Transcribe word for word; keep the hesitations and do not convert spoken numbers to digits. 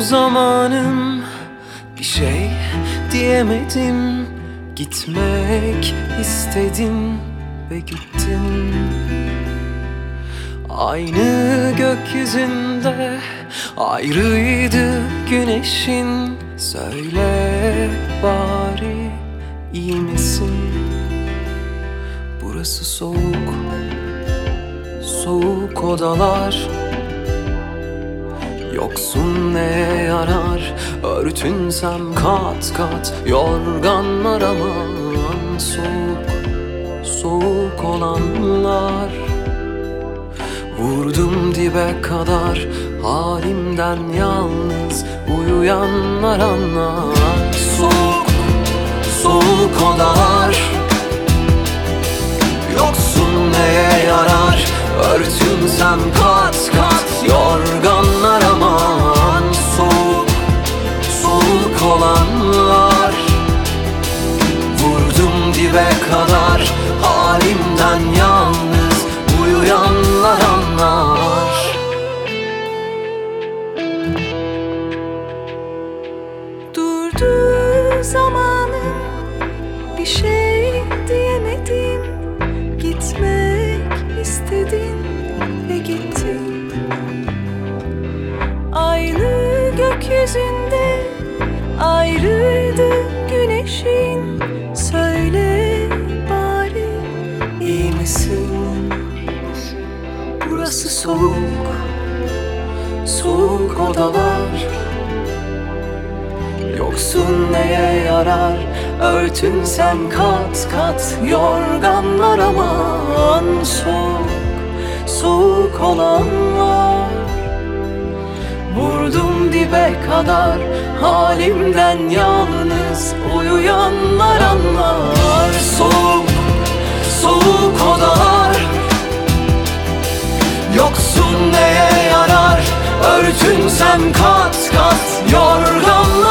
zamanım, bir şey diyemedim. Gitmek istedim ve gittim. Aynı gökyüzünde ayrıydı güneşin. Söyle bari, iyi misin? Burası soğuk, soğuk odalar. Yoksun neye yarar, örtünsem kat kat yorganlar. Aman soğuk, soğuk olanlar. Vurdum dibe kadar, halimden yalnız uyuyanlar anlar. Soğuk, soğuk odalar. Yoksun neye yarar, örtünsem kat kat yorganlar. Aman soğuk, soğuk olanlar. Vurdum dibe kadar, halimden yalnız uyuyanlar anlar. Durdu zamanım, bir şey diyemedim. Gitmek istedim ve gittim. Aynı gökyüzünde ayrıydı güneşin. Söyle bari, İyi misin? Burası soğuk, soğuk odalar. Yoksun neye yarar, örtünsem kat kat yorganlar. Aman soğuk, soğuk olanlar. Vurdum dibe kadar, halimden yalnız uyuyanlar anlar. Soğuk, soğuk odalar. Yoksun neye yarar, örtünsem kat kat yorganlar.